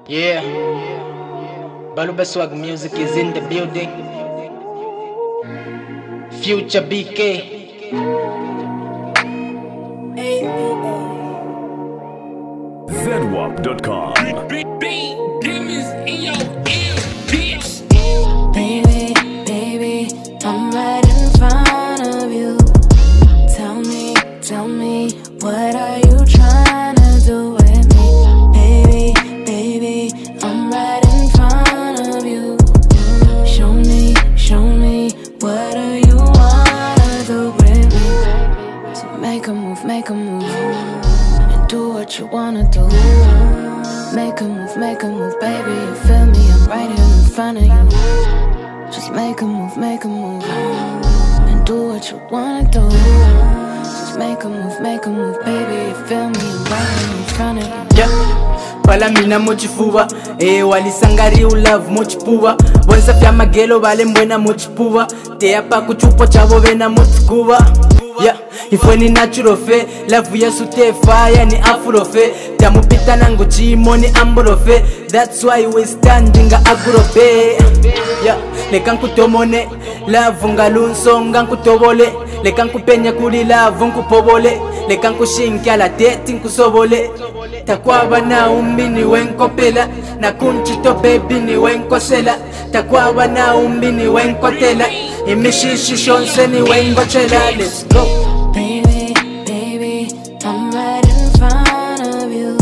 Yeah, Baluba Swag Music is in the building. Future BK. ZWAP.com. Baby, baby, I'm right in front of you. Tell me, what are you trying to do with me? Baby, baby, I'm right in front of you. Show me, what do you wanna do with me? So make a move, and do what you wanna do. Make a move, baby, you feel me? I'm right here in front of you. Just make a move, and do what you wanna do. Just make a move, baby, you feel me? I'm right here in front of you. Yeah, pala mina mochifuwa. Walisangari love mochipuwa. Bonsa pya magelo vale mbwena mochipuwa. Te apa kuchupo chavo vena mochikuwa. Yeah, ifwe ni natural fe. Love yesu te fire ni afro fe. Tamupita nango chimo ni ambro fe. That's why we standing agrope. Yeah, lekan kutomone. Love ngalunso ngankutobole. Lekan kupenya kuli love nkupobole. Lekan kushinkia la teti nkusobole. Takwaba na umbi ni wenkopela. Na kunchito baby ni wenkosela. Takwaba na umbi ni wenkotela. Imishishi shonse ni wenkochela. Let's go. Baby, I'm right in front of you.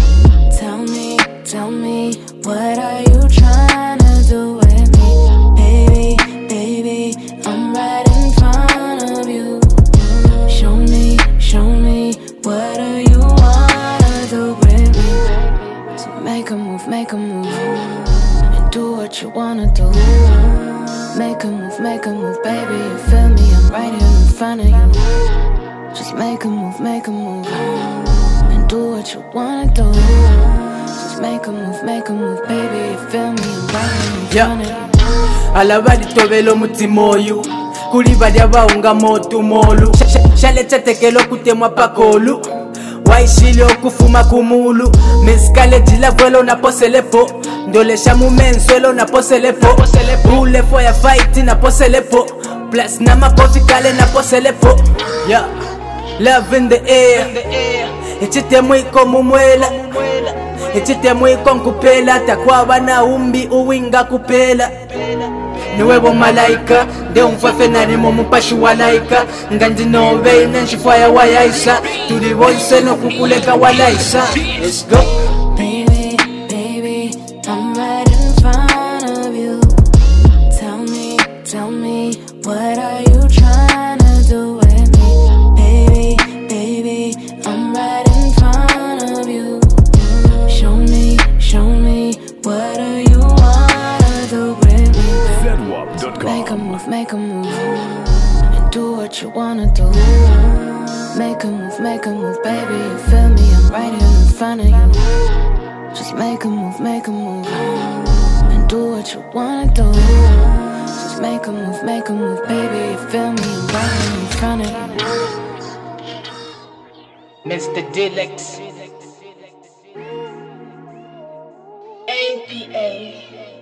Tell me, what are you trying to do with me? Baby, I'm right in front of you. Show me, what do you wanna do with me? So make a move, and do what you wanna do. Make a move, baby, you feel me? I'm right here in front of you. Just make a move, and do what you wanna do. Just make a move, baby, you feel me? I'm right here in front of you. Alabali tovelo mutimoyu. Kuli valia vaunga motu molu. Shalecha tekelo kutemwa pakolu. Waishile okufuma kumulu. Meskale jila vuelo na poselepo. Ndolesha mumensuelo na poselepo. Ule fire fight na poselepo. Plus na makofi kale na poselepo. Yeah, love in the air. Echite mwiko mumwela. Echite mwiko nkupela. Takwaba na umbi uwinga kupela. Niwebo malaika, de umfafe narimo mupashi walaika. Ngandi nove na nshifaya wayaisa. Turi voice no kukuleka walaisa. Let's go. Baby, I'm right in front of you. Tell me, what are you trying to do with me? Baby, I'm right in front of you. Show me, what do you wanna do with me? ZWAP.com. Make a move, and do what you wanna do. Make a move, baby, you feel me? I'm right here in front of you. Just make a move, and do what you wanna do. Just make a move, baby, you feel me? I'm right here in front of you. Mr. Dilex. APA.